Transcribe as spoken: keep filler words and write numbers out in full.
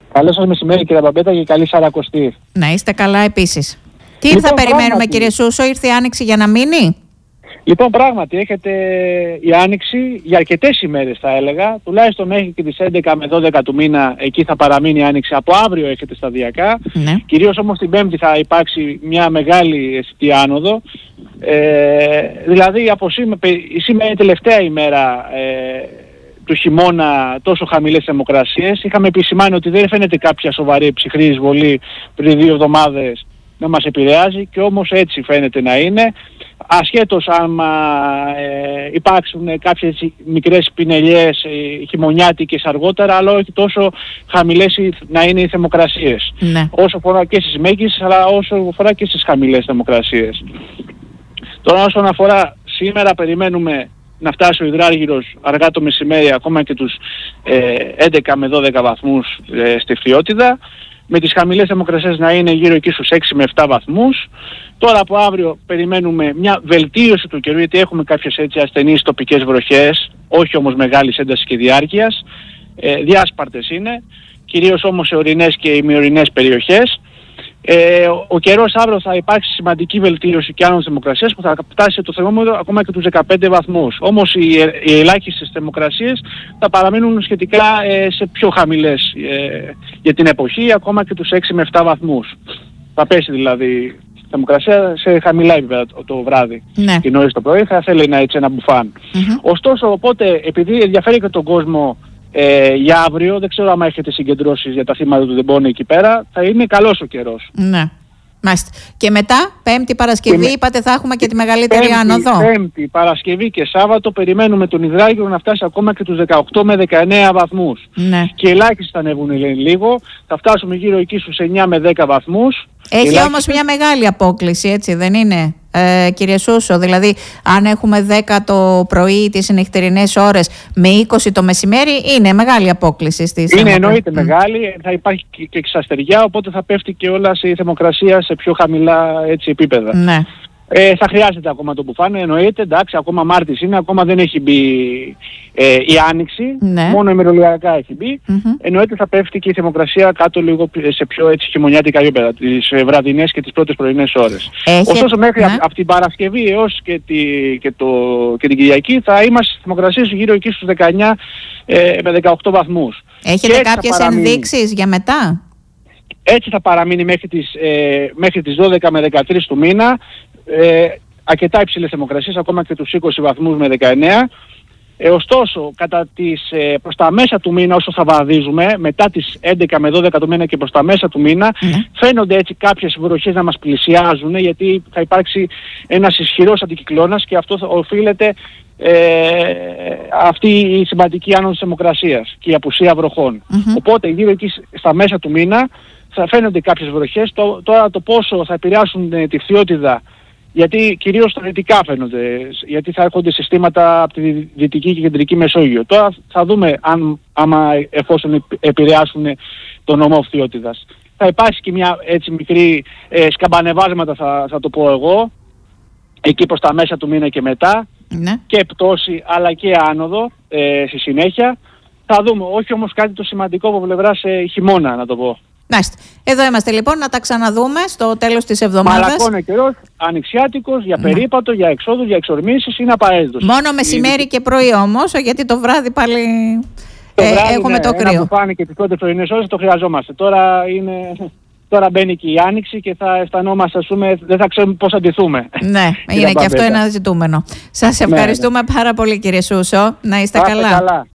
Καλό σας μεσημέρι, κύριε Μπαμπέτα, και καλή Σαρακοστή. Να είστε καλά επίσης. Τι Λοιπόν, θα περιμένουμε, πράγματι, κύριε Σούσο, ήρθε η Άνοιξη για να μείνει? Λοιπόν, πράγματι, έχετε η Άνοιξη για αρκετές ημέρες, θα έλεγα. Τουλάχιστον μέχρι και τις έντεκα με δώδεκα του μήνα, εκεί θα παραμείνει η Άνοιξη. Από αύριο έχετε σταδιακά. Ναι. Κυρίως όμως την Πέμπτη θα υπάρξει μια μεγάλη αισθητή άνοδο. Ε, δηλαδή, από σήμερα, σήμερα είναι η τελευταία ημέρα ε, του χειμώνα, τόσο χαμηλές θερμοκρασίες. Είχαμε επισημάνει ότι δεν φαίνεται κάποια σοβαρή ψυχρή εισβολή πριν δύο εβδομάδες να μας επηρεάζει, και όμως έτσι φαίνεται να είναι. Ασχέτως αν ε, υπάρξουν κάποιες μικρές πινελιές ε, χειμωνιάτικες αργότερα, αλλά όχι τόσο χαμηλές να είναι οι θερμοκρασίες. Ναι. Όσο αφορά και στις μέγιστες, αλλά όσο αφορά και στις χαμηλές θερμοκρασίες. Τώρα, όσον αφορά σήμερα, περιμένουμε να φτάσει ο υδράργυρος αργά το μεσημέρι, ακόμα και τους ε, έντεκα με δώδεκα βαθμούς ε, στη Φθιώτιδα, με τις χαμηλές θερμοκρασίες να είναι γύρω εκεί στους έξι με επτά βαθμούς. Τώρα από αύριο περιμένουμε μια βελτίωση του καιρού, γιατί έχουμε κάποιες έτσι ασθενείς τοπικές βροχές, όχι όμως μεγάλης έντασης και διάρκειας, ε, διάσπαρτες είναι, κυρίως όμως σε ορεινές και ημιορεινές περιοχές. Ε, ο, ο καιρός αύριο θα υπάρξει σημαντική βελτίωση και άνοδος θερμοκρασίας, που θα φτάσει το θερμόμετρο ακόμα και τους δεκαπέντε βαθμούς. Όμως οι, οι ελάχιστες θερμοκρασίες θα παραμείνουν σχετικά ε, σε πιο χαμηλές ε, για την εποχή, ακόμα και τους έξι με επτά βαθμούς. Θα πέσει δηλαδή η θερμοκρασία σε χαμηλά επίπεδα το, το βράδυ. Ναι. Και νωρίς το πρωί θα θέλει να έτσι ένα μπουφάν. Mm-hmm. Ωστόσο, οπότε, επειδή ενδιαφέρει και τον κόσμο Ε, για αύριο, δεν ξέρω αν έχετε συγκεντρώσεις για τα θύματα του Δεμπόνη εκεί πέρα, θα είναι καλός ο καιρός. Ναι. Μάλιστα. Και μετά, Πέμπτη, Παρασκευή, με... είπατε θα έχουμε και τη μεγαλύτερη πέμπτη, άνοδο. Πέμπτη, Παρασκευή και Σάββατο περιμένουμε τον υδράργυρο να φτάσει ακόμα και τους δεκαοκτώ με δεκαεννέα βαθμούς. Ναι. Και ελάχιστοι θα ανέβουν λίγο, θα φτάσουμε γύρω εκεί στους εννέα με δέκα βαθμούς. Έχει ελάχιστοι... όμως μια μεγάλη απόκλιση, έτσι δεν είναι, ε, κύριε Σούσο? Δηλαδή, αν έχουμε δέκα το πρωί τις νυχτερινές ώρες με είκοσι το μεσημέρι, είναι μεγάλη απόκλιση στις... Είναι εννοείται mm. μεγάλη, θα υπάρχει και εξαστεριά, οπότε θα πέφτει και όλα η θερμοκρασία σε πιο χαμηλά έτσι, επίπεδα. Ναι. Ε, θα χρειάζεται ακόμα το μπουφάν, εννοείται, εντάξει, ακόμα Μάρτης είναι, ακόμα δεν έχει μπει ε, η Άνοιξη, ναι. Μόνο ημερολογιακά έχει μπει. Mm-hmm. Εννοείται θα πέφτει και η θερμοκρασία κάτω λίγο σε πιο έτσι χειμωνιάτικα επίπεδα, τις βραδινές και τις πρώτες πρωινές ώρες. Έχει... Ωστόσο μέχρι ναι. από απ την Παρασκευή έως και, τη, και, το, και την Κυριακή θα είμαστε στις θερμοκρασίες γύρω εκεί στους δεκαεννέα ε, με δεκαοκτώ βαθμούς. Έχετε κάποιες ενδείξεις για μετά? Έτσι θα παραμείνει μέχρι τις, ε, μέχρι τις δώδεκα με δεκατρείς του μήνα. Ε, αρκετά υψηλές θερμοκρασίες, ακόμα και τους είκοσι βαθμούς με δεκαεννέα. Ε, ωστόσο, κατά τις, ε, προς τα μέσα του μήνα, όσο θα βαδίζουμε, μετά τις έντεκα με δώδεκα του μήνα και προς τα μέσα του μήνα, mm. φαίνονται έτσι κάποιες βροχές να μας πλησιάζουν, γιατί θα υπάρξει ένας ισχυρός αντικυκλώνας και αυτό θα οφείλεται ε, αυτή η σημαντική άνοδος θερμοκρασίας και η απουσία βροχών. Mm-hmm. Οπότε, γύρω εκεί στα μέσα του μήνα, θα φαίνονται κάποιες βροχές. Το, τώρα το πόσο θα επηρεάσουν ε, τη Φθιώτιδα, γιατί κυρίως τα δυτικά φαίνονται, γιατί θα έρχονται συστήματα από τη Δυτική και Κεντρική Μεσόγειο. Τώρα θα δούμε αν, άμα εφόσον επηρεάσουν τον νομό Φθιώτιδας. Θα υπάρξει και μια έτσι μικρή ε, σκαμπανεβάσματα, θα, θα το πω εγώ, εκεί προς τα μέσα του μήνα και μετά, ναι. Και πτώση αλλά και άνοδο ε, στη συνέχεια. Θα δούμε, όχι όμως κάτι το σημαντικό από πλευράς ε, χειμώνα, να το πω. Μάλιστα. Εδώ είμαστε λοιπόν, να τα ξαναδούμε στο τέλος της εβδομάδας. Μαλακώνε καιρός, ανοιξιάτικος, για περίπατο, ναι. Για εξόδους, για εξορμήσεις, είναι απαραίτητος. Μόνο μεσημέρι και πρωί όμως, γιατί το βράδυ πάλι το ε, βράδυ, έχουμε ναι, το κρύο. Ένα που πάνε και τις πρώτες πρωινές ώρες το χρειαζόμαστε. Τώρα, είναι, τώρα μπαίνει και η Άνοιξη και θα αισθανόμαστε, ας πούμε, δεν θα ξέρουμε πώς αντιθούμε. Ναι, είναι και αυτό ένα ζητούμενο. Σας ευχαριστούμε ναι, ναι. πάρα πολύ, κύριε Σούσο. Να είστε Άστε καλά. καλά.